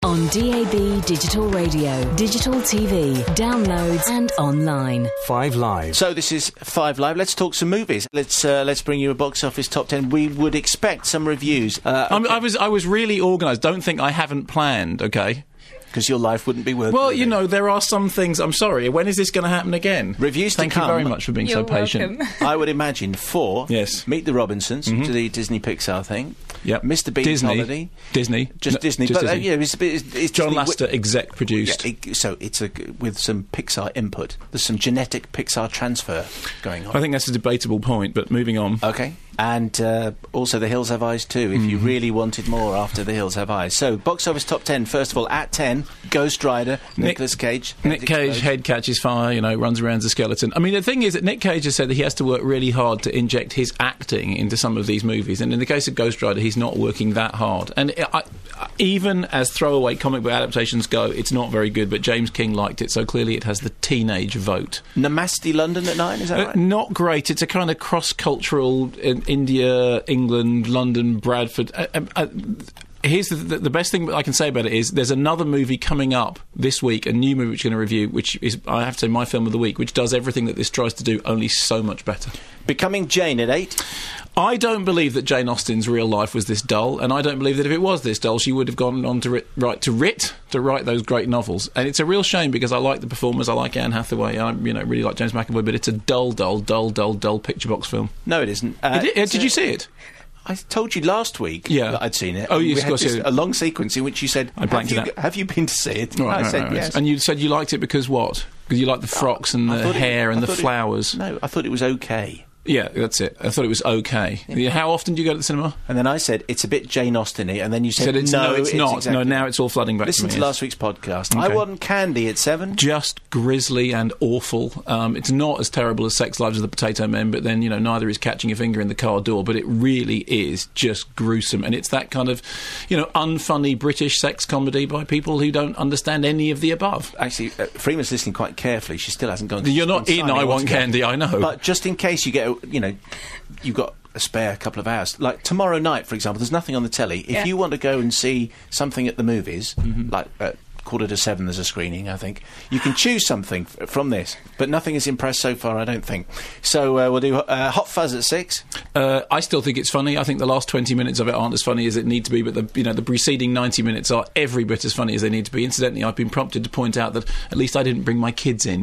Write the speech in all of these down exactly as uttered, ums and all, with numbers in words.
On D A B Digital Radio, digital T V, downloads and online. Five Live. So this is Five Live. Let's talk some movies. Let's uh, let's bring you a box office top ten. We would expect some reviews. Uh, I'm, I was I was really organised. Don't think I haven't planned. Okay. Because your life wouldn't be worth. Well, living. you know, there are some things. I'm sorry. When is this going to happen again? Reviews Thank to come. you very much for being You're so patient. welcome. I would imagine four. Yes. Meet the Robinsons, Mhm. to the Disney Pixar thing. Yep. Mister Bean's Disney. Holiday. Disney. Just No, Disney. just but Disney. Uh, yeah, it's, it's, it's John Disney Lasseter, exec produced. Yeah, it, so it's a with some Pixar input. There's some genetic Pixar transfer going on. I think that's a debatable point, but moving on. Okay. And uh, also The Hills Have Eyes too, if Mm-hmm. you really wanted more after The Hills Have Eyes. So, box office top ten, first of all, at ten, Ghost Rider, Nick- Nicolas Cage. Nick Head Cage, explodes. head catches fire, you know, runs around as a skeleton. I mean, the thing is that Nick Cage has said that he has to work really hard to inject his acting into some of these movies. And in the case of Ghost Rider, he's not working that hard. And I, I, even as throwaway comic book adaptations go, it's not very good, but James King liked it, so clearly it has the teenage vote. Namaste London at nine, is that Uh, right? Not great. It's a kind of cross-cultural in India, England, London, Bradford. Uh, uh, uh, here's the, the, the best thing I can say about it is there's another movie coming up this week, a new movie which we're going to review, which is, I have to say, my film of the week, which does everything that this tries to do, only so much better. Becoming Jane at eight. I don't believe that Jane Austen's real life was this dull, and I don't believe that if it was this dull, she would have gone on to writ, write to writ to write those great novels. And it's a real shame because I like the performers, I like Anne Hathaway, I you know really like James McAvoy, but it's a dull, dull, dull, dull, dull picture box film. No, it isn't. Uh, It- uh, it's, did uh, you see it? I told you last week Yeah. that I'd seen it. Oh, and yes, we of had course, this- yeah. a long sequence in which you said, I blanked have, you, it out. g- have you been to see it? Right, I right, said right. yes. And you said you liked it because what? Because you liked the frocks and I the thought it- hair I and the thought it- flowers. No, I thought it was okay. Yeah, that's it. I thought it was okay. Yeah. How often do you go to the cinema? And then I said, it's a bit Jane Austen-y, and then you You said, said it's, no, no, it's, not. exactly. No, now it's all flooding back Listen to to me. last week's podcast. I Okay. Want Candy at seven. Just grisly and awful. Um, it's not as terrible as Sex Lives of the Potato Men, but then, you know, neither is Catching a Finger in the Car Door, but it really is just gruesome. And it's that kind of, you know, unfunny British sex comedy by people who don't understand any of the above. Actually, uh, Freeman's listening quite carefully. She still hasn't gone to You're not in signing I Want altogether. Candy, I know. But just in case you get, a, you know, you've got a spare couple of hours. Like tomorrow night, for example, there's nothing on the telly. If Yeah. you want to go and see something at the movies, like at quarter to seven there's a screening, I think, you can choose something f- from this. But nothing has impressed so far, I don't think. So uh, we'll do uh, Hot Fuzz at six. Uh, I still think it's funny. I think the last twenty minutes of it aren't as funny as it need to be, but the you know the preceding ninety minutes are every bit as funny as they need to be. Incidentally, I've been prompted to point out that at least I didn't bring my kids in.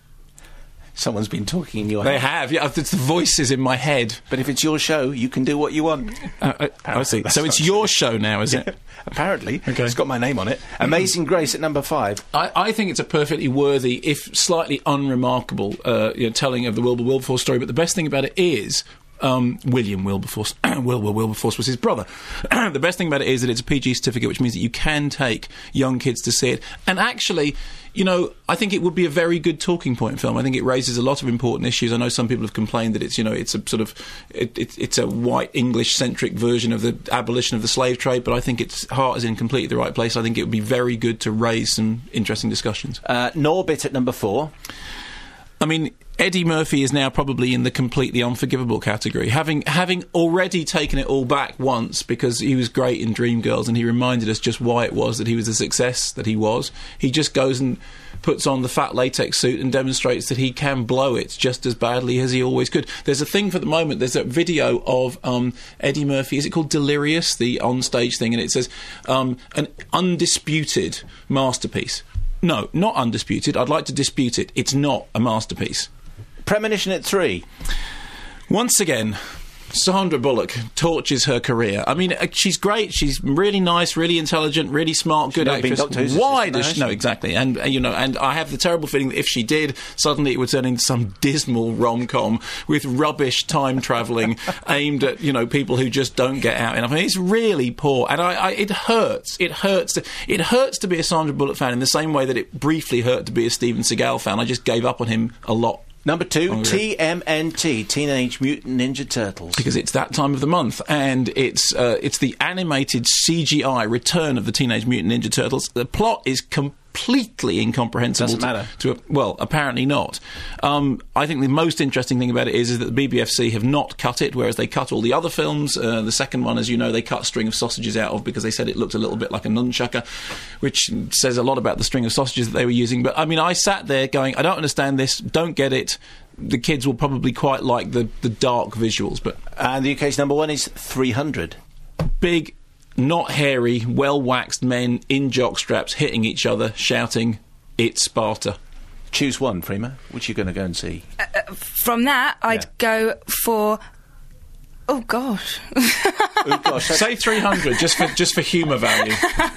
Someone's been talking in your They head. have, yeah. It's the voices in my head. But if it's your show, you can do what you want. Uh, uh, I see. That's So not it's true. your show now, is it? Apparently. Okay. It's got my name on it. Amazing Grace at number five. I, I think it's a perfectly worthy, if slightly unremarkable, uh, you know, telling of the Wilbur Wilberforce story. But the best thing about it is. Um, William Wilberforce, Wilbur Wilberforce was his brother. The best thing about it is that it's a P G certificate, which means that you can take young kids to see it. And actually, you know, I think it would be a very good talking point film. I think it raises a lot of important issues. I know some people have complained that it's, you know, it's a sort of, it, it, it's a white English-centric version of the abolition of the slave trade, but I think its heart is in completely the right place. I think it would be very good to raise some interesting discussions. Uh, Norbit at number four. I mean, Eddie Murphy is now probably in the completely unforgivable category, having having already taken it all back once because he was great in Dreamgirls and he reminded us just why it was that he was the success that he was. He just goes and puts on the fat latex suit and demonstrates that he can blow it just as badly as he always could. There's a thing for the moment, there's a video of um, Eddie Murphy, is it called Delirious, the on-stage thing, and it says, um, an undisputed masterpiece. No, not undisputed. I'd like to dispute it. It's not a masterpiece. Premonition at three. Once again, Sandra Bullock torches her career. I mean, uh, she's great. She's really nice, really intelligent, really smart, good not been actress. Doctor Who's Why assistant, does has she? No, she? exactly. And uh, you know, and I have the terrible feeling that if she did, suddenly it would turn into some dismal rom-com with rubbish time travelling aimed at you know people who just don't get out enough. I mean, it's really poor, and I, I it hurts. It hurts. To, it hurts to be a Sandra Bullock fan in the same way that it briefly hurt to be a Steven Seagal fan. I just gave up on him a lot. Number two, Oh, yeah. T M N T, Teenage Mutant Ninja Turtles. Because it's that time of the month, and it's uh, it's the animated C G I return of the Teenage Mutant Ninja Turtles. The plot is completely completely incomprehensible. Doesn't matter. To, to a, well, apparently not. Um, I think the most interesting thing about it is, is that the B B F C have not cut it, whereas they cut all the other films. Uh, the second one, as you know, they cut String of Sausages out of because they said it looked a little bit like a nunchucker, which says a lot about the string of sausages that they were using. But, I mean, I sat there going, I don't understand this, don't get it. The kids will probably quite like the, the dark visuals. But And the U K's number one is three hundred. Big, not hairy, well-waxed men in jockstraps hitting each other, shouting, "It's Sparta." Choose one, Freema. Which are you going to go and see? Uh, uh, from that, I'd Yeah. go for... Oh, gosh. Oh, gosh, that's- Say three hundred, just for just for humour value.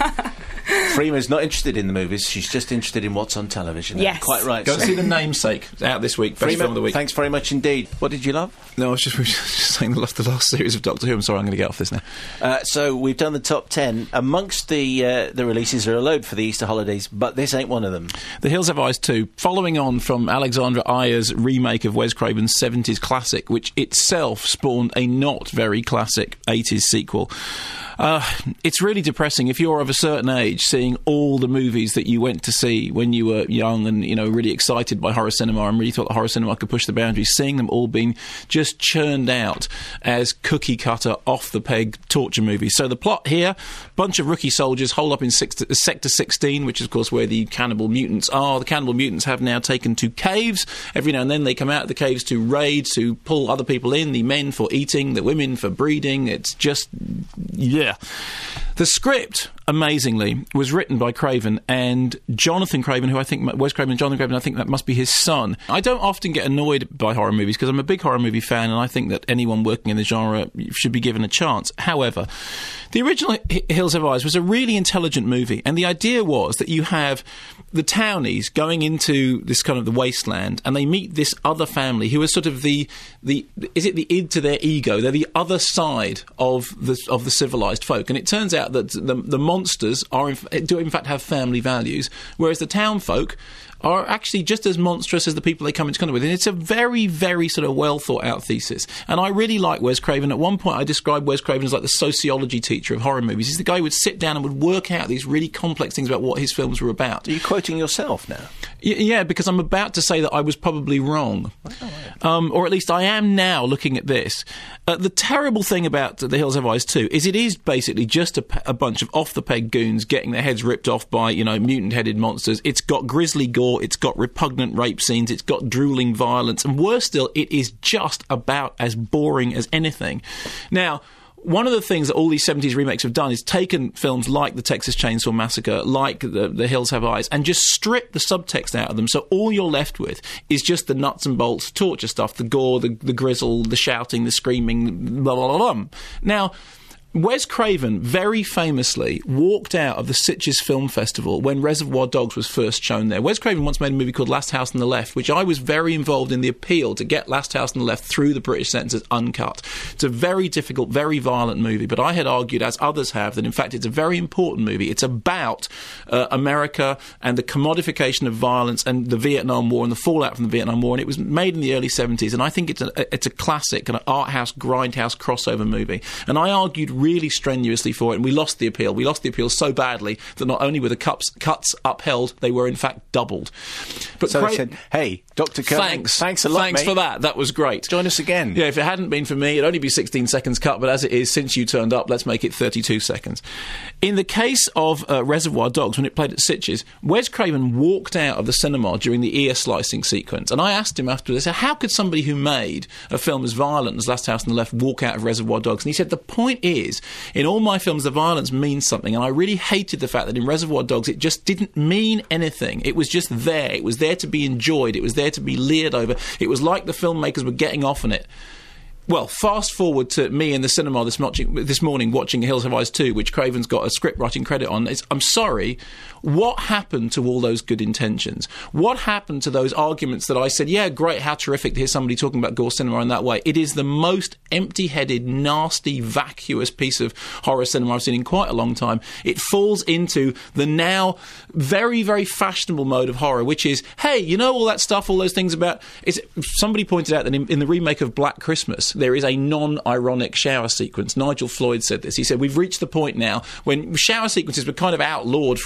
Freema's not interested in the movies. She's just interested in what's on television. Yes. Quite right. Go so- and see The Namesake. It's out this week. Best Freema, film of the week. thanks very much indeed. What did you love? No, I was just, we were just saying the last, the last series of Doctor Who. I'm sorry, I'm going to get off this now. Uh, so we've done the top ten. Amongst the uh, the releases are a load for the Easter holidays, but this ain't one of them. The Hills Have Eyes two, following on from Alexandra Ayer's remake of Wes Craven's seventies classic, which itself spawned a not very classic eighties sequel. Uh, it's really depressing if you're of a certain age, seeing all the movies that you went to see when you were young and, you know, really excited by horror cinema and really thought that horror cinema could push the boundaries, seeing them all being just churned out as cookie-cutter, off-the-peg torture movies. So the plot here, bunch of rookie soldiers holed up in six, Sector sixteen, which is, of course, where the cannibal mutants are. The cannibal mutants have now taken to caves. Every now and then they come out of the caves to raid, to pull other people in, the men for eating, the women for breeding. It's just... yeah. The script, amazingly, was written by Craven and Jonathan Craven, who I think, Wes Craven and Jonathan Craven, I think that must be his son. I don't often get annoyed by horror movies because I'm a big horror movie fan and I think that anyone working in the genre should be given a chance. However, the original H- Hills Have Eyes was a really intelligent movie, and the idea was that you have the townies going into this kind of the wasteland and they meet this other family who is sort of the, the is it the id to their ego? They're the other side of the, of the civilised folk, and it turns out that the, the monsters are in, do in fact have family values, whereas the town folk are actually just as monstrous as the people they come into contact with. And it's a very, very sort of well thought out thesis. And I really like Wes Craven. At one point I described Wes Craven as like the sociology teacher of horror movies. He's the guy who would sit down and would work out these really complex things about what his films were about. Are you quoting yourself now? Y- yeah, because I'm about to say that I was probably wrong. Um, or at least I am now looking at this. Uh, the terrible thing about The Hills Have Eyes two is it is basically just a, p- a bunch of off-the-peg goons getting their heads ripped off by, you know, mutant-headed monsters. It's got grisly gore, it's got repugnant rape scenes, it's got drooling violence, and worse still, it is just about as boring as anything. Now, one of the things that all these seventies remakes have done is taken films like the Texas Chainsaw Massacre, like the, the Hills Have Eyes, and just stripped the subtext out of them. So all you're left with is just the nuts and bolts torture stuff, the gore, the, the grizzle, the shouting, the screaming, blah, blah, blah, blah. Now, Wes Craven very famously walked out of the Sitges Film Festival when Reservoir Dogs was first shown there. Wes Craven once made a movie called Last House on the Left, which I was very involved in the appeal to get Last House on the Left through the British censors uncut. It's a very difficult, very violent movie, but I had argued, as others have, that in fact it's a very important movie. It's about uh, America and the commodification of violence and the Vietnam War and the fallout from the Vietnam War, and it was made in the early seventies, and I think it's a, it's a classic, an art house, grindhouse crossover movie. And I argued really strenuously for it, and we lost the appeal. We lost the appeal so badly that not only were the cuts, cuts upheld, they were in fact doubled. But So Cra- they said, hey, Doctor Kirk, thanks, thanks a lot, thanks mate. for that. That was great. Join us again. Yeah, if it hadn't been for me, it'd only be sixteen seconds cut, but as it is, since you turned up, let's make it thirty-two seconds. In the case of uh, Reservoir Dogs, when it played at Sitges, Wes Craven walked out of the cinema during the ear slicing sequence, and I asked him after this, how could somebody who made a film as violent as Last House on the Left walk out of Reservoir Dogs? And he said, the point is, in all my films, the violence means something, and I really hated the fact that in Reservoir Dogs it just didn't mean anything. It was just there. It was there to be enjoyed. It was there to be leered over. It was like the filmmakers were getting off on it. Well, fast forward to me in the cinema this, watching, this morning watching Hills Have Eyes two, which Craven's got a script writing credit on. It's, I'm sorry, what happened to all those good intentions? What happened to those arguments that I said, yeah, great, how terrific to hear somebody talking about gore cinema in that way? It is the most empty-headed, nasty, vacuous piece of horror cinema I've seen in quite a long time. It falls into the now very, very fashionable mode of horror, which is, hey, you know all that stuff, all those things about... It's, somebody pointed out that in, in the remake of Black Christmas, there is a non-ironic shower sequence. Nigel Floyd said this. He said, we've reached the point now when shower sequences were kind of outlawed for a while because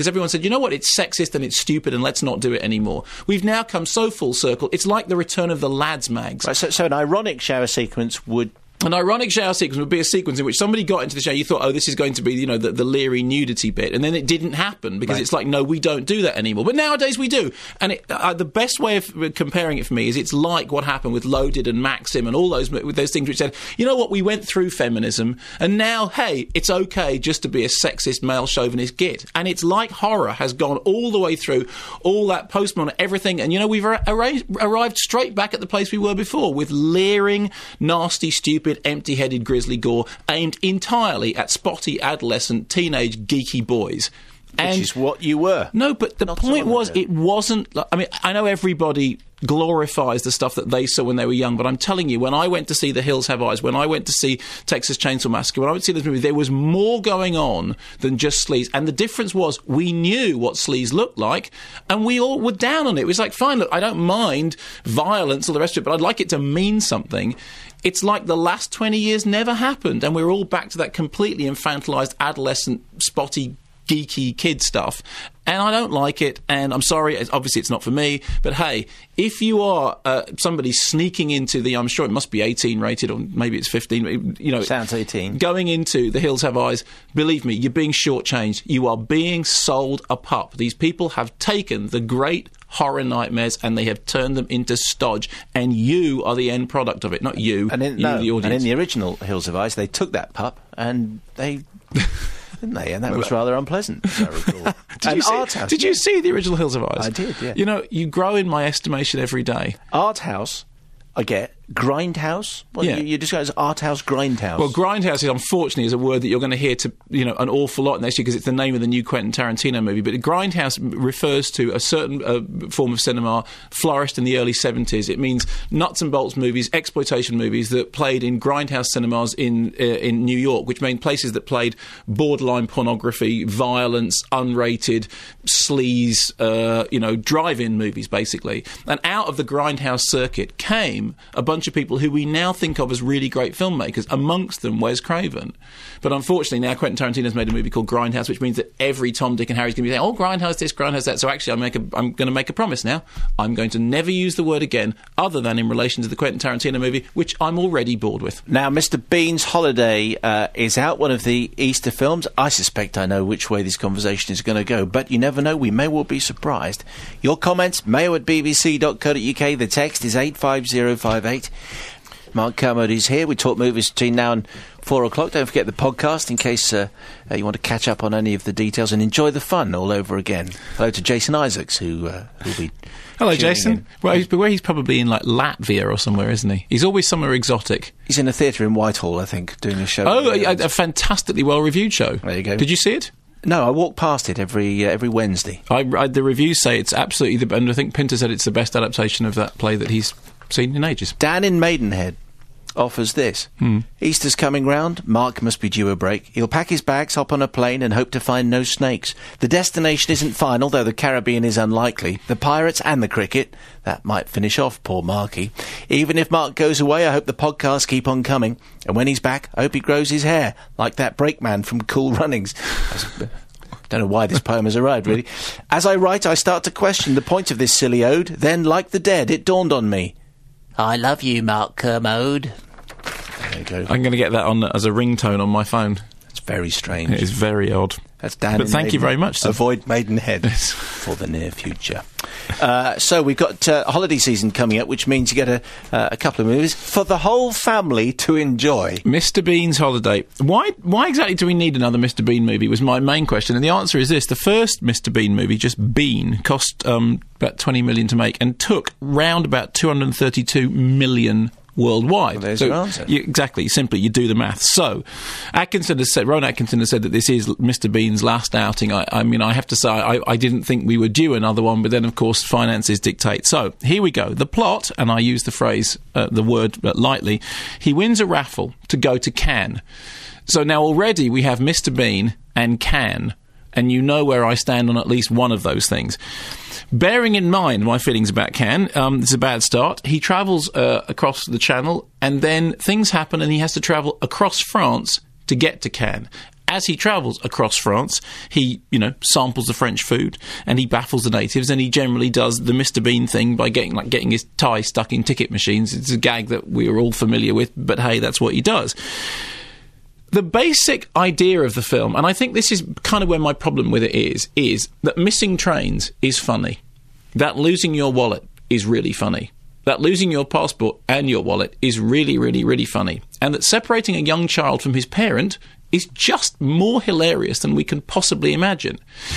because everyone said, you know what, it's sexist and it's stupid and let's not do it anymore. We've now come so full circle. It's like the return of the lads mags. Right, so, so an ironic shower sequence would... An ironic shower sequence would be a sequence in which somebody got into the shower, you thought, oh, this is going to be, you know, the, the leery nudity bit, and then it didn't happen, because right. it's like, no, we don't do that anymore. But nowadays we do. And it, uh, the best way of comparing it for me is it's like what happened with Loaded and Maxim and all those, with those things which said, you know what, we went through feminism, and now, hey, it's okay just to be a sexist, male chauvinist git. And it's like horror has gone all the way through, all that postmodern, everything, and, you know, we've ar- ar- arrived straight back at the place we were before, with leering, nasty, stupid, empty-headed grisly gore aimed entirely at spotty, adolescent, teenage, geeky boys. Which and is what you were. No, but the Not point was, it. it wasn't... Like, I mean, I know everybody glorifies the stuff that they saw when they were young, but I'm telling you, when I went to see The Hills Have Eyes, when I went to see Texas Chainsaw Massacre, when I went to see this movie, there was more going on than just sleaze. And the difference was, we knew what sleaze looked like, and we all were down on it. It was like, fine, look, I don't mind violence or the rest of it, but I'd like it to mean something. It's like the last twenty years never happened, and we're all back to that completely infantilised, adolescent, spotty, geeky kid stuff. And I don't like it, and I'm sorry, obviously it's not for me, but hey, if you are uh, somebody sneaking into the, I'm sure it must be eighteen rated, or maybe it's fifteen, you know... Sounds eighteen. Going into The Hills Have Eyes, believe me, you're being shortchanged. You are being sold a pup. These people have taken the great horror nightmares and they have turned them into stodge, and you are the end product of it, not you, and in, you no, the audience. And in the original Hills Have Eyes, they took that pup and they... Didn't they? And that was rather unpleasant, as I recall. did, you see, Art House, did you see the original Hills Have Eyes? I did, yeah. You know, you grow in my estimation every day. Art House, I get. Grindhouse? Well, Yeah. you, you describe it as Art House, Grindhouse. Well, Grindhouse is, unfortunately, is a word that you're going to hear to, you know, an awful lot next year, because it's the name of the new Quentin Tarantino movie. But Grindhouse refers to a certain uh, form of cinema flourished in the early seventies. It means nuts and bolts movies, exploitation movies that played in Grindhouse cinemas in uh, in New York, which mean places that played borderline pornography, violence, unrated, sleaze, uh, you know, drive-in movies, basically. And out of the Grindhouse circuit came a bunch of people who we now think of as really great filmmakers, amongst them Wes Craven. But unfortunately now Quentin Tarantino's made a movie called Grindhouse, which means that every Tom, Dick and Harry's going to be saying, oh, Grindhouse this, Grindhouse that. So actually I'm, make a, I'm going to make a promise now. I'm going to never use the word again, other than in relation to the Quentin Tarantino movie, which I'm already bored with. Now, Mister Bean's Holiday uh, is out, one of the Easter films. I suspect I know which way this conversation is going to go, but you never know. We may well be surprised. Your comments, mayo at b b c dot co dot u k. The text is eight five zero five eight. Mark Kermode is here. We talk movies between now and four o'clock. Don't forget the podcast in case uh, uh, you want to catch up on any of the details and enjoy the fun all over again. Hello to Jason Isaacs, who uh, will be... Hello, Jason. In. Well, he's, where he's probably in, like, Latvia or somewhere, isn't he? He's always somewhere exotic. He's in a theatre in Whitehall, I think, doing a show. Oh, a, a fantastically well-reviewed show. There you go. Did you see it? No, I walk past it every uh, every Wednesday. I, I, the reviews say it's absolutely the... And I think Pinter said it's the best adaptation of that play that he's seen in ages. Dan in Maidenhead offers this. Hmm. Easter's coming round. Mark must be due a break. He'll pack his bags, hop on a plane and hope to find no snakes. The destination isn't final, though the Caribbean is unlikely. The pirates and the cricket. That might finish off poor Marky. Even if Mark goes away, I hope the podcasts keep on coming. And when he's back, I hope he grows his hair, like that brakeman from Cool Runnings. Don't know why this poem has arrived, really. As I write, I start to question the point of this silly ode. Then, like the dead, it dawned on me. I love you, Mark Kermode. There you go. I'm going to get that on as a ringtone on my phone. It's very strange. It is very odd. That's Dan. But thank Maiden. you very much, sir. Avoid Maidenhead for the near future. Uh, so we've got uh, holiday season coming up, which means you get a, uh, a couple of movies for the whole family to enjoy. Mister Bean's Holiday. Why Why exactly do we need another Mister Bean movie was my main question. And the answer is this. The first Mister Bean movie, just Bean, cost um, about twenty million to make and took round about two hundred thirty-two million worldwide. Well, there's so your answer. You, exactly. Simply, you do the math. So, Atkinson has said, Rowan Atkinson has said that this is Mister Bean's last outing. I, I mean, I have to say, I, I didn't think we were due another one, but then, of course, finances dictate. So, here we go. The plot, and I use the phrase, uh, the word uh, lightly, he wins a raffle to go to Cannes. So now already we have Mister Bean and Cannes, and you know where I stand on at least one of those things. Bearing in mind my feelings about Cannes, um, it's a bad start. He travels uh, across the Channel, and then things happen, and he has to travel across France to get to Cannes. as he travels across France, he, you know, samples the French food and he baffles the natives, and he generally does the Mister Bean thing by getting like getting his tie stuck in ticket machines. It's a gag that we are all familiar with, but hey, that's what he does. The basic idea of the film, and I think this is kind of where my problem with it is, is that missing trains is funny. That losing your wallet is really funny. That losing your passport and your wallet is really, really, really funny. And that separating a young child from his parent is just more hilarious than we can possibly imagine.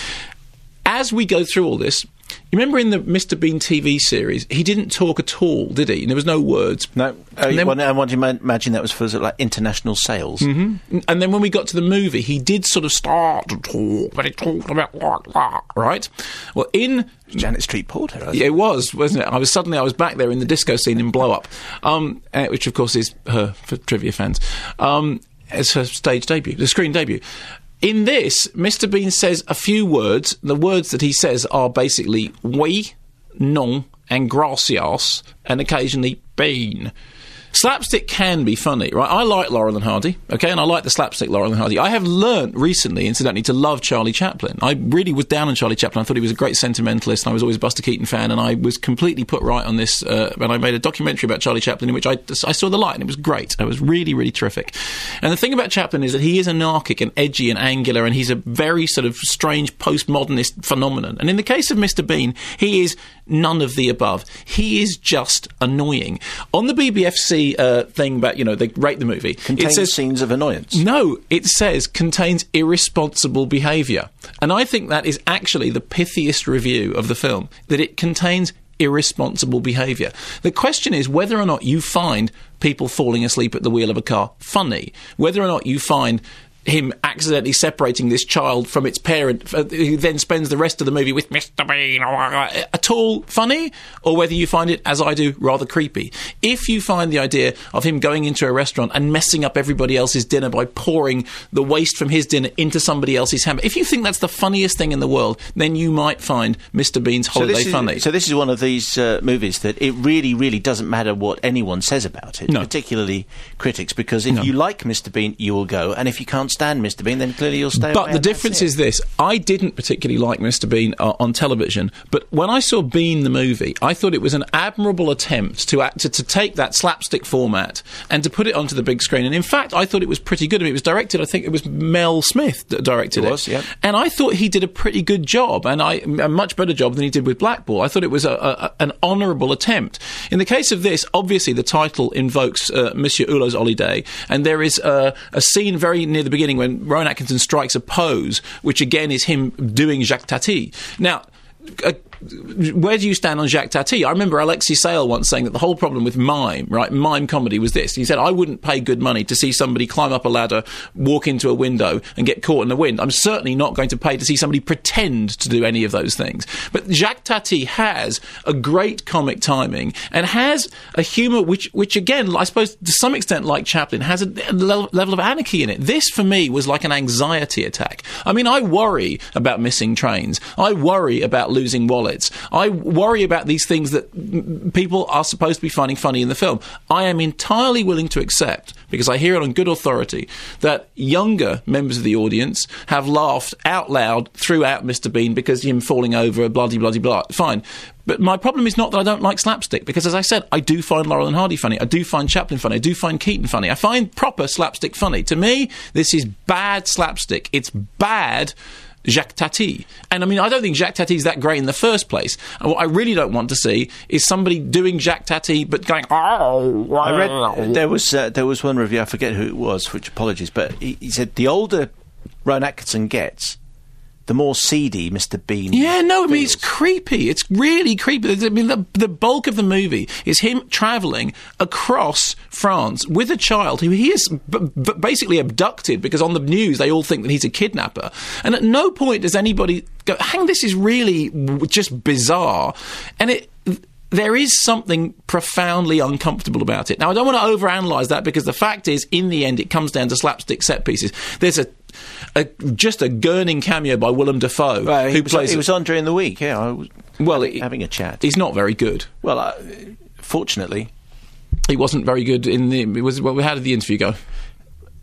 As we go through all this, you remember in the Mister Bean T V series, he didn't talk at all, did he? There was no words. No. Uh, and then, well, I want to imagine that was for sort of like international sales. Mm-hmm. And then when we got to the movie, he did sort of start to talk, but he talked about what, right? Well, in Janet Street Porter. Yeah, it was, wasn't it? I was suddenly I was back there in the disco scene in Blow Up, um, uh, which of course is her for trivia fans. Um, it's her stage debut, the screen debut. In this, Mister Bean says a few words. The words that he says are basically oui, non, and gracias, and occasionally bean. Slapstick can be funny, right? I like Laurel and Hardy, okay, and I like the slapstick Laurel and Hardy. I have learnt recently, incidentally, to love Charlie Chaplin. I really was down on Charlie Chaplin. I thought he was a great sentimentalist, and I was always a Buster Keaton fan, and I was completely put right on this uh, when I made a documentary about Charlie Chaplin in which I, I saw the light, and it was great. It was really, really terrific. And the thing about Chaplin is that he is anarchic and edgy and angular, and he's a very sort of strange postmodernist phenomenon. And in the case of Mister Bean, he is none of the above. He is just annoying. On the B B F C uh, thing about, you know, they rate the movie, Contains it says scenes of annoyance. No, it says contains irresponsible behaviour. And I think that is actually the pithiest review of the film, that it contains irresponsible behaviour. The question is whether or not you find people falling asleep at the wheel of a car funny, whether or not you find him accidentally separating this child from its parent, uh, who then spends the rest of the movie with Mister Bean, at all funny, or whether you find it, as I do, rather creepy. If you find the idea of him going into a restaurant and messing up everybody else's dinner by pouring the waste from his dinner into somebody else's hamper, if you think that's the funniest thing in the world, then you might find Mister Bean's Holiday so this is, funny. So this is one of these uh, movies that it really, really doesn't matter what anyone says about it, no. particularly critics, because if No. you like Mister Bean, you will go, and if you can't stand Mister Bean, then clearly you'll stay away. But the difference it. is this. I didn't particularly like Mister Bean uh, on television, but when I saw Bean the movie, I thought it was an admirable attempt to, act, to to take that slapstick format and to put it onto the big screen. And in fact, I thought it was pretty good. I mean, it was directed, I think it was Mel Smith that directed it. It was, yeah. And I thought he did a pretty good job, and I a much better job than he did with Blackball. I thought it was a, a, an honourable attempt. In the case of this, obviously the title invokes uh, Monsieur Hulot's Holiday, and there is uh, a scene very near the beginning when Rowan Atkinson strikes a pose, which again is him doing Jacques Tati. Now, uh, where do you stand on Jacques Tati? I remember Alexis Sale once saying that the whole problem with mime, right, mime comedy was this. He said, I wouldn't pay good money to see somebody climb up a ladder, walk into a window and get caught in the wind. I'm certainly not going to pay to see somebody pretend to do any of those things. But Jacques Tati has a great comic timing and has a humour which, which again, I suppose to some extent like Chaplin, has a, a level of anarchy in it. This, for me, was like an anxiety attack. I mean, I worry about missing trains. I worry about losing wallets. I worry about these things that m- people are supposed to be finding funny in the film. I am entirely willing to accept, because I hear it on good authority, that younger members of the audience have laughed out loud throughout Mister Bean because him falling over, bloody, bloody, blah. Fine. But my problem is not that I don't like slapstick, because, as I said, I do find Laurel and Hardy funny. I do find Chaplin funny. I do find Keaton funny. I find proper slapstick funny. To me, this is bad slapstick. It's bad Jacques Tati. And I mean, I don't think Jacques Tati is that great in the first place. And what I really don't want to see is somebody doing Jacques Tati but going, oh. I read there was uh, there was one review, I forget who it was, which apologies, but he, he said the older Rowan Atkinson gets, the more seedy Mister Bean Yeah, no, I mean, feels. it's creepy. It's really creepy. I mean, the, the bulk of the movie is him travelling across France with a child who he is b- b- basically abducted, because on the news they all think that he's a kidnapper. And at no point does anybody go, hang, this is really w- just bizarre. And it... there is something profoundly uncomfortable about it. Now, I don't want to overanalyse that, because the fact is, in the end, it comes down to slapstick set pieces. There's a, a just a gurning cameo by Willem Dafoe, Well, he who was, plays. he was on during the week, yeah. I was well, having, it, having a chat. He's not very good. Well, uh, fortunately, He wasn't very good in the. It was well, how did the interview go?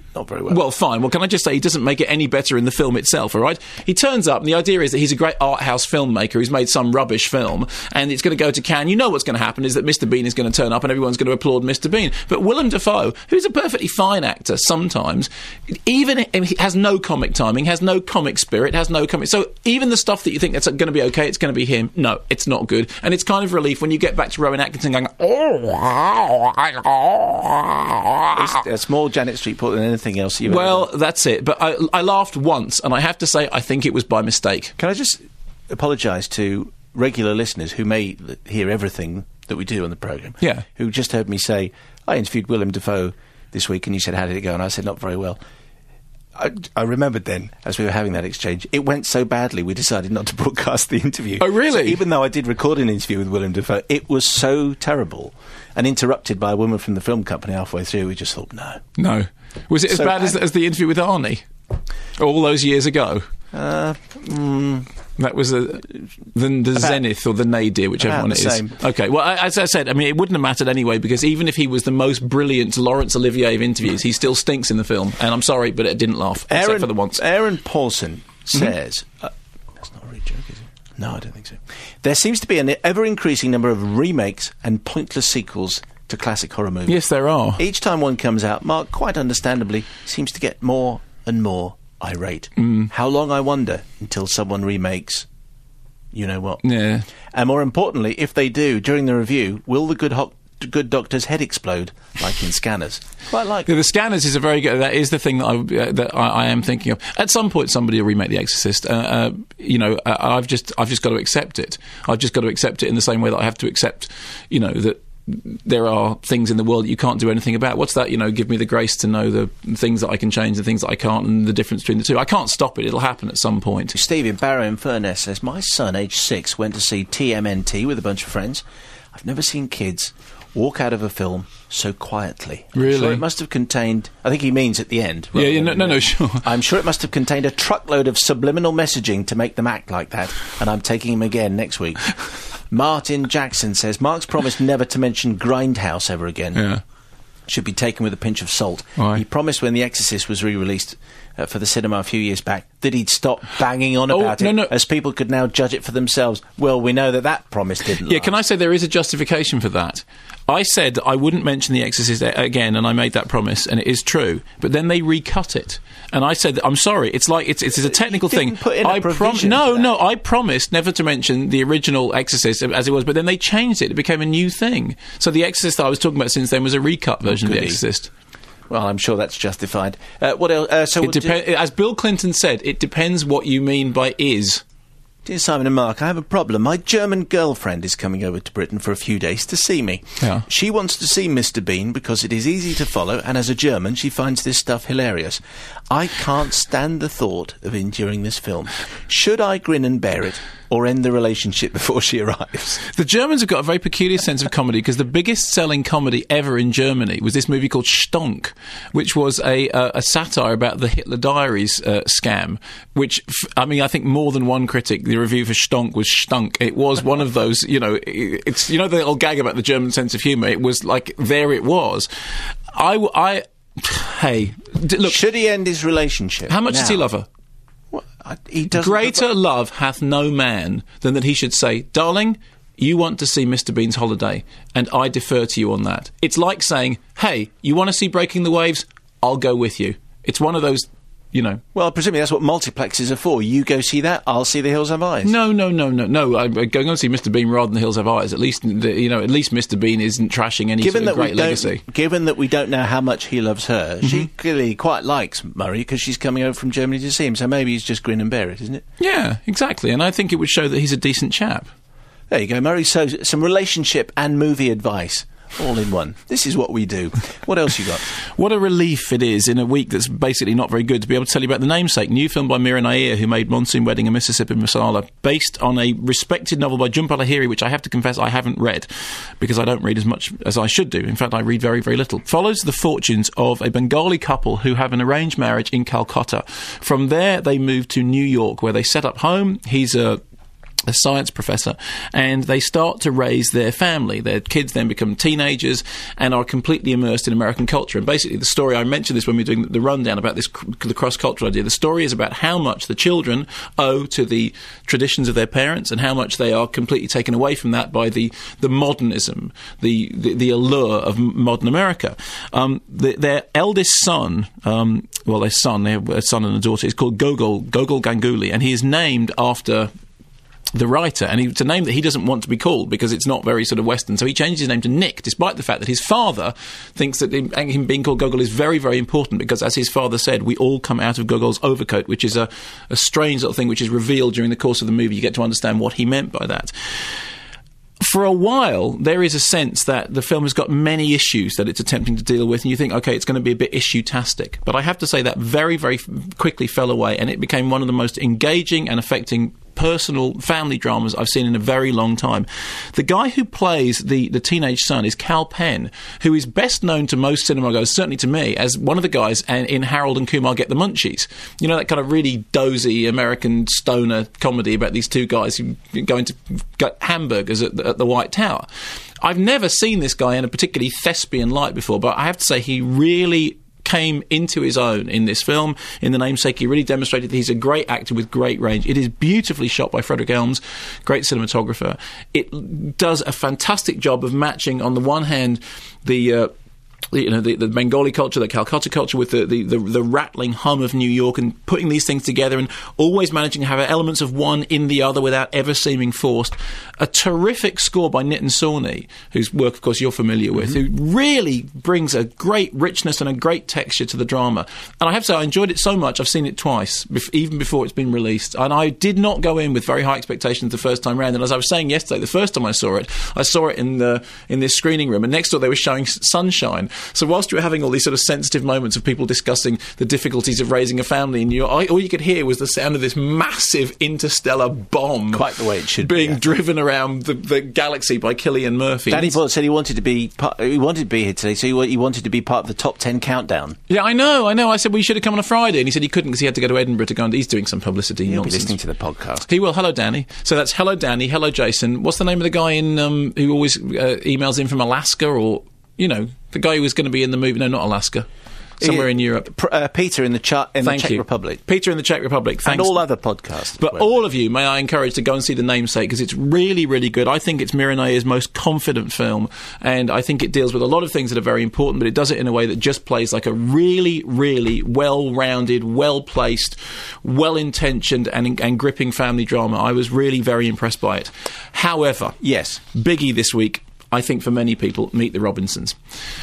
not very well. Well, fine. Well, can I just say he doesn't make it any better in the film itself, all right? He turns up, and the idea is that he's a great art house filmmaker who's made some rubbish film, and it's going to go to Cannes. You know what's going to happen is that Mister Bean is going to turn up, and everyone's going to applaud Mister Bean. But Willem Dafoe, who's a perfectly fine actor sometimes, even he has no comic timing, has no comic spirit, has no comic... So even the stuff that you think that's going to be okay, it's going to be him, no, it's not good. And it's kind of relief when you get back to Rowan Atkinson going, oh, It's, it's more Janet Street Porter than anything else you've well, ever done. that's it. But I, I laughed once, and I have to say, I think it was by mistake. Can I just apologise to regular listeners who may l- hear everything that we do on the programme? Yeah. Who just heard me say, I interviewed Willem Dafoe this week, and you said, how did it go? And I said, not very well. I, I remembered then, as we were having that exchange, it went so badly we decided not to broadcast the interview. Oh, really? So even though I did record an interview with Willem Dafoe, it was so terrible and interrupted by a woman from the film company halfway through, we just thought, no. No. Was it as So bad as, bad. as the interview with Arnie? All those years ago? Uh, mm, That was a, the, the zenith or the nadir, whichever about one it the is. same. Okay, well, I, as I said, I mean, it wouldn't have mattered anyway, because even if he was the most brilliant Laurence Olivier of interviews, he still stinks in the film. And I'm sorry, but it didn't laugh, except Aaron, for the once. Aaron Paulson says... Uh, that's not a real joke, is it? No, I don't think so. There seems to be an ever-increasing number of remakes and pointless sequels to classic horror movies. Yes, there are. Each time one comes out, Mark, quite understandably, seems to get more and more irate. Mm. How long, I wonder, until someone remakes you know what? Yeah. And more importantly, if they do, during the review, will the good ho- good doctor's head explode, like in Scanners? Quite like Yeah, the Scanners is a very good... That is the thing that I, uh, that I, I am thinking of. At some point, somebody will remake The Exorcist. Uh, uh, you know, uh, I've just I've just got to accept it. I've just got to accept it in the same way that I have to accept, you know, that there are things in the world that you can't do anything about. What's that? You know, give me the grace to know the things that I can change, the things that I can't, and the difference between the two. I can't stop it. It'll happen at some point. Steve in Barrow in Furness says, my son, aged six, went to see T M N T with a bunch of friends. I've never seen kids walk out of a film so quietly. I'm Really? sure it must have contained... I think he means at the end. Yeah, rather yeah, no, than- no, no, sure. I'm sure it must have contained a truckload of subliminal messaging to make them act like that, and I'm taking him again next week. Martin Jackson says, Mark's promised never to mention Grindhouse ever again. Yeah. Should be taken with a pinch of salt. Why? He promised when The Exorcist was re-released uh, for the cinema a few years back that he'd stop banging on Oh, about no, it, no. as people could now judge it for themselves. Well, we know that that promise didn't Yeah, last. can I say there is a justification for that? I said I wouldn't mention The Exorcist a- again, and I made that promise, and it is true. But then they recut it, and I said, "I'm sorry." It's like it's it's a technical You didn't thing. put in a I provision no, for that. no. I promised never to mention the original Exorcist as it was, but then they changed it. It became a new thing. So The Exorcist that I was talking about since then was a recut version of The goody. Exorcist. Well, I'm sure that's justified. Uh, what else? Uh, so It we'll do- depe- as Bill Clinton said, it depends what you mean by is. Dear Simon and Mark, I have a problem. My German girlfriend is coming over to Britain for a few days to see me. Yeah. She wants to see Mister Bean because it is easy to follow, and as a German, she finds this stuff hilarious. I can't stand the thought of enduring this film. Should I grin and bear it, or end the relationship before she arrives? The Germans have got a very peculiar sense of comedy because the biggest selling comedy ever in Germany was this movie called Stonk, which was a, uh, a satire about the Hitler Diaries uh, scam, which, f- I mean, I think more than one critic, the review for Stonk was stunk. It was one of those, you know, it, it's, you know the little gag about the German sense of humour? It was like, there it was. I, w- I hey, d- look, Should he end his relationship? how much does he now? love her? What? I, he doesn't. Greater love hath no man than that he should say, darling, you want to see Mister Bean's holiday, and I defer to you on that. It's like saying, hey, you want to see Breaking the Waves? I'll go with you. It's one of those, you know... Well, presumably that's what multiplexes are for. You go see that, I'll see The Hills Have Eyes. No, no, no, no, no. I'm going to see Mister Bean rather than The Hills Have Eyes. At least, the- you know, at least Mister Bean isn't trashing any Given sort of that, we great don't, legacy. given that we don't know how much he loves her, Mm-hmm. she clearly quite likes Murray because she's coming over from Germany to see him, so maybe he's just grin and bear it, isn't it? Yeah, exactly. And I think it would show that he's a decent chap. There you go, Murray. So, some relationship and movie advice all in one. This is what we do. What else you got? What a relief it is in a week that's basically not very good to be able to tell you about The Namesake, new film by Mira Nair, who made Monsoon Wedding and Mississippi Masala, based on a respected novel by Jhumpa Lahiri, which I have to confess I haven't read, because I don't read as much as I should do. In fact, I read very, very little. Follows the fortunes of a Bengali couple who have an arranged marriage in Calcutta. From there, they move to New York, where they set up home. He's a... a science professor, and they start to raise their family. Their kids then become teenagers and are completely immersed in American culture. And basically the story, I mentioned this when we were doing the rundown about this the cross-cultural idea, the story is about how much the children owe to the traditions of their parents and how much they are completely taken away from that by the, the modernism, the, the, the allure of modern America. Um, the, their eldest son, um, well, their son, they have a son and a daughter, is called Gogol, Gogol Ganguly, and he is named after the writer, and he, it's a name that he doesn't want to be called because it's not very sort of Western, so he changed his name to Nick, despite the fact that his father thinks that him, him being called Gogol is very, very important, because as his father said, we all come out of Gogol's overcoat, which is a, a strange little thing which is revealed during the course of the movie. You get to understand what he meant by that. For a while, there is a sense that the film has got many issues that it's attempting to deal with, and you think, OK, it's going to be a bit issue-tastic. But I have to say that very, very quickly fell away, and it became one of the most engaging and affecting personal family dramas I've seen in a very long time. The guy who plays the, the teenage son is Kal Penn, who is best known to most cinema goers, certainly to me, as one of the guys in Harold and Kumar Get the Munchies. You know, that kind of really dozy American stoner comedy about these two guys who go into get hamburgers at the, at the White Tower. I've never seen this guy in a particularly thespian light before, but I have to say he really came into his own in this film. In The Namesake, he really demonstrated that he's a great actor with great range. It is beautifully shot by Frederick Elms, great cinematographer. It does a fantastic job of matching, on the one hand, the uh, The, you know, the, the Bengali culture, the Calcutta culture, with the, the, the, the rattling hum of New York, and putting these things together and always managing to have elements of one in the other without ever seeming forced. A terrific score by Nitin Sawhney, whose work, of course, you're familiar with, mm-hmm. who really brings a great richness and a great texture to the drama. And I have to say, I enjoyed it so much, I've seen it twice, bef- even before it's been released. And I did not go in with very high expectations the first time round. And as I was saying yesterday, the first time I saw it, I saw it in the in this screening room, and next door they were showing Sunshine. So whilst you were having all these sort of sensitive moments of people discussing the difficulties of raising a family, and you, all you could hear was the sound of this massive interstellar bomb, quite the way it should being be, driven around the, the galaxy by Cillian Murphy. Danny Boyle said he wanted to be part, he wanted to be here today, so he, he wanted to be part of the top ten countdown. Yeah, I know, I know. I said, well, you should have come on a Friday, and he said he couldn't because he had to go to Edinburgh to go and he's doing some publicity. He'll nonsense. be listening to the podcast. He will. Hello, Danny. So that's hello, Danny. Hello, Jason. What's the name of the guy in um, who always uh, emails in from Alaska, or you know, the guy who was going to be in the movie? No, not Alaska. Somewhere uh, in Europe. Pr- uh, Peter in the, Ch- in the Czech you. Republic. Peter in the Czech Republic. Thanks. And all other podcasts. But well. all of you, may I encourage to go and see The Namesake, because it's really, really good. I think it's Mira Nayer's most confident film, and I think it deals with a lot of things that are very important, but it does it in a way that just plays like a really, really well-rounded, well-placed, well-intentioned and, and gripping family drama. I was really very impressed by it. However, yes, biggie this week, I think for many people, Meet the Robinsons.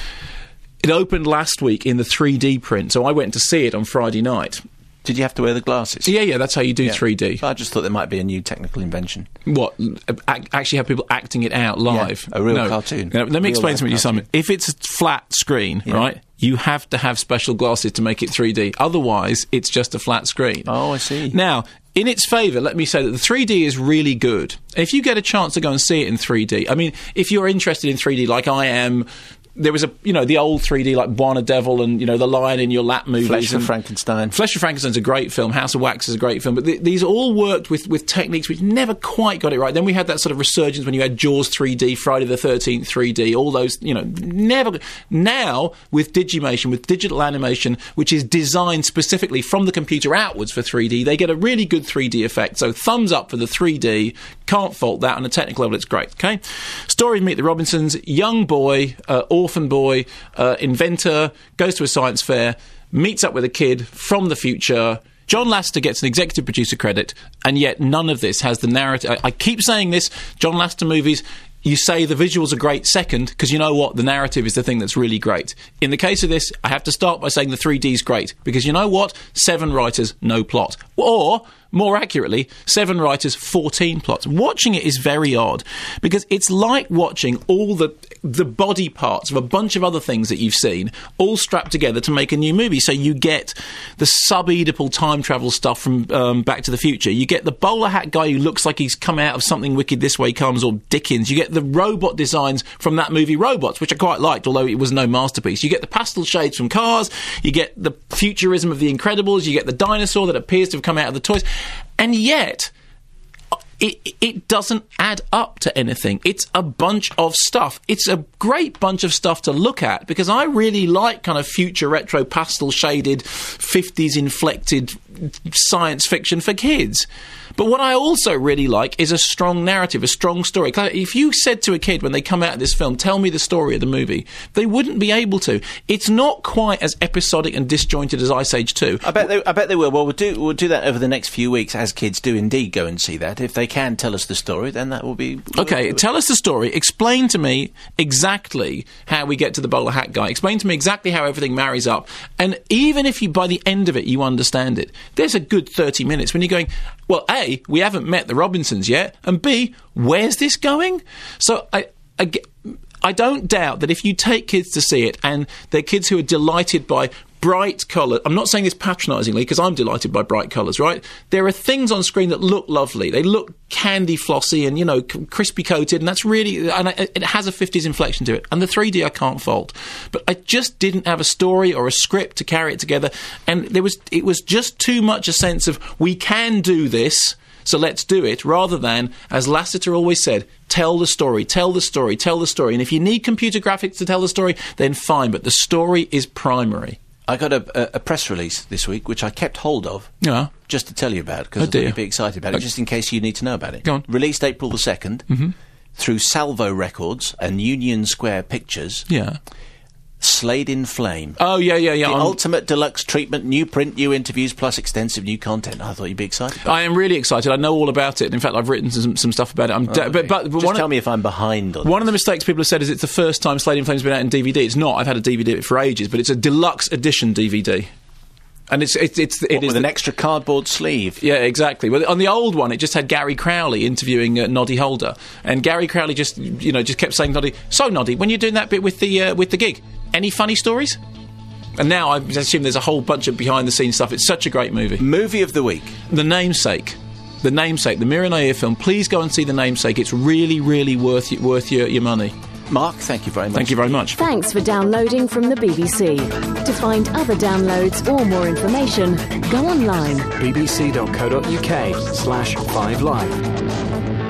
It opened last week in the three D print, so I went to see it on Friday night. Did you have to wear the glasses? Yeah, yeah, that's how you do yeah. three D. I just thought there might be a new technical invention. What? A- actually have people acting it out live? Yeah, a real no. cartoon. No, let me real explain something to you, cartoon. Simon. If it's a flat screen, yeah. right, you have to have special glasses to make it three D. Otherwise, it's just a flat screen. Oh, I see. Now, in its favour, let me say that the three D is really good. If you get a chance to go and see it in three D, I mean, if you're interested in three D like I am, there was a, you know, the old three D like Buona Devil and, you know, The Lion in Your Lap movies. Flesh of Frankenstein. Flesh of Frankenstein's a great film. House of Wax is a great film. But th- these all worked with, with techniques which never quite got it right. Then we had that sort of resurgence when you had Jaws three D, Friday the thirteenth three D, all those, you know, never... Now, with Digimation, with digital animation, which is designed specifically from the computer outwards for three D, they get a really good three D effect. So thumbs up for the three D. Can't fault that. On a technical level, it's great. Okay? Story of Meet the Robinsons. Young boy, uh, orphan boy, uh, inventor, goes to a science fair, meets up with a kid from the future. John Lasseter gets an executive producer credit, and yet none of this has the narrative. I, I keep saying this, John Lasseter movies, you say the visuals are great second, because you know what? The narrative is the thing that's really great. In the case of this, I have to start by saying the three D is great, because you know what? Seven writers, no plot. Or... more accurately, seven writers, fourteen plots. Watching it is very odd, because it's like watching all the the body parts of a bunch of other things that you've seen all strapped together to make a new movie. So you get the sub-Oedipal time travel stuff from um, Back to the Future. You get the bowler hat guy who looks like he's come out of Something Wicked This Way Comes or Dickens. You get the robot designs from that movie Robots, which I quite liked, although it was no masterpiece. You get the pastel shades from Cars. You get the futurism of The Incredibles. You get the dinosaur that appears to have come out of the toys. And yet, it it doesn't add up to anything. It's a bunch of stuff. It's a great bunch of stuff to look at, because I really like kind of future retro pastel shaded fifties inflected science fiction for kids. But what I also really like is a strong narrative, a strong story. If you said to a kid when they come out of this film, tell me the story of the movie, they wouldn't be able to. It's not quite as episodic and disjointed as Ice Age two. I bet they, I bet they will. Well, we'll do, we'll do that over the next few weeks, as kids do indeed go and see that. If they can tell us the story, then that will be... Okay, tell us the story. Explain to me exactly how we get to the bowler hat guy. Explain to me exactly how everything marries up. And even if you, by the end of it, you understand it, there's a good thirty minutes when you're going, well, A, we haven't met the Robinsons yet, and B, where's this going? So I, I, I don't doubt that if you take kids to see it, and they're kids who are delighted by bright colour, I'm not saying this patronisingly, because I'm delighted by bright colours, right? There are things on screen that look lovely. They look candy flossy and, you know, c- crispy coated, and that's really, and it, it has a fifties inflection to it. And the three D I can't fault. But I just didn't have a story or a script to carry it together, and there was, it was just too much a sense of, we can do this, so let's do it, rather than, as Lasseter always said, tell the story, tell the story, tell the story. And if you need computer graphics to tell the story, then fine, but the story is primary. I got a, a, a press release this week, which I kept hold of, Yeah. just to tell you about, because Oh, I thought dear. you'd be excited about it, just in case you need to know about it. Go on. Released April the second, Mm-hmm. through Salvo Records and Union Square Pictures, Yeah. Slade in Flame. Oh, yeah, yeah, yeah. The I'm- ultimate deluxe treatment, new print, new interviews, plus extensive new content. I thought you'd be excited about I am really excited. I know all about it. In fact, I've written some, some stuff about it. I'm it. de- but, but, but Just one tell of, me if I'm behind on one of the mistakes people have said is it's the first time Slade in Flame's been out in D V D. It's not. I've had a D V D of it for ages, but it's a deluxe edition D V D. And it's it's it's it What, is with an the- extra cardboard sleeve. Yeah, exactly. Well, on the old one, it just had Gary Crowley interviewing uh, Noddy Holder, and Gary Crowley just, you know, just kept saying, "Noddy, so Noddy, when you're doing that bit with the uh, with the gig, any funny stories?" And now I assume there's a whole bunch of behind the scenes stuff. It's such a great movie. Movie of the week. The Namesake, the Namesake, the Mira Nair film. Please go and see The Namesake. It's really, really worth y- worth your, your money. Mark, thank you very much. Thank you very much. Thanks for downloading from the B B C. To find other downloads or more information, go online. bbc.co.uk slash 5live.